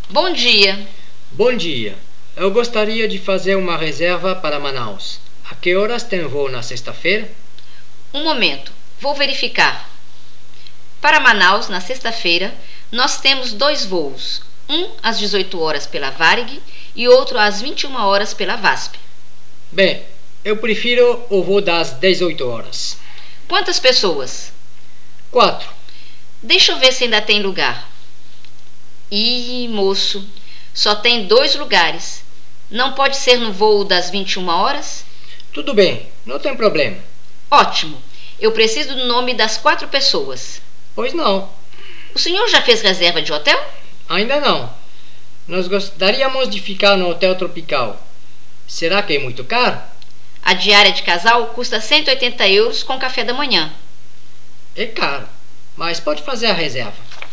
Bom dia. Bom dia. Eu gostaria de fazer uma reserva para Manaus. A que horas tem voo na sexta-feira? Um momento, vou verificar. Para Manaus, na sexta-feira, nós temos 2 voos. Um às 18 horas pela Varig e outro às 21 horas pela VASP. Bem, eu prefiro o voo das 18 horas. Quantas pessoas? 4. Deixa eu ver se ainda tem lugar. Ih, moço, só tem 2 lugares. Não pode ser no voo das 21 horas? Tudo bem, não tem problema. Ótimo. Eu preciso do nome das 4 pessoas. Pois não. O senhor já fez reserva de hotel? Ainda não. Nós gostaríamos de ficar no Hotel Tropical. Será que é muito caro? A diária de casal custa 180 € com café da manhã. É caro, mas pode fazer a reserva.